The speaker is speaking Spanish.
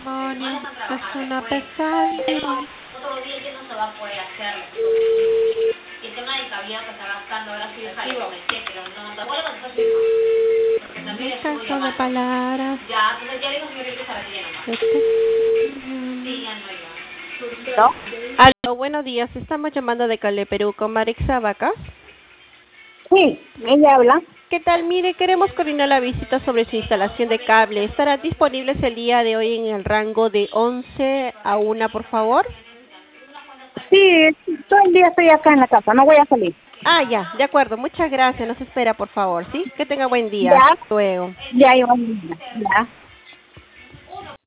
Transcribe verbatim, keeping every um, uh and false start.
demonios, es una pesadilla. Otro día que no se va a poder hacerlo. Y el tema del cableado que está gastando ahora sí es algo, pero no, tampoco lo contestó su hija. Porque también estuvo Canso de llamando. palabras. Ya, entonces ya le dijo señor que se retire nomás. Este- Sí, ya no iba. ¿No? Aló, buenos días. Estamos llamando de Cale, Perú, con Marixa Vacas. Sí, ella habla. ¿Qué tal? Mire, queremos coordinar la visita sobre su instalación de cable. ¿Estará disponibles el día de hoy en el rango de once a una, por favor? Sí, todo el día estoy acá en la casa, no voy a salir. Ah, ya, de acuerdo. Muchas gracias. Nos espera, por favor, ¿sí? Que tenga buen día. Ya, Hasta luego. ya, igual, ya.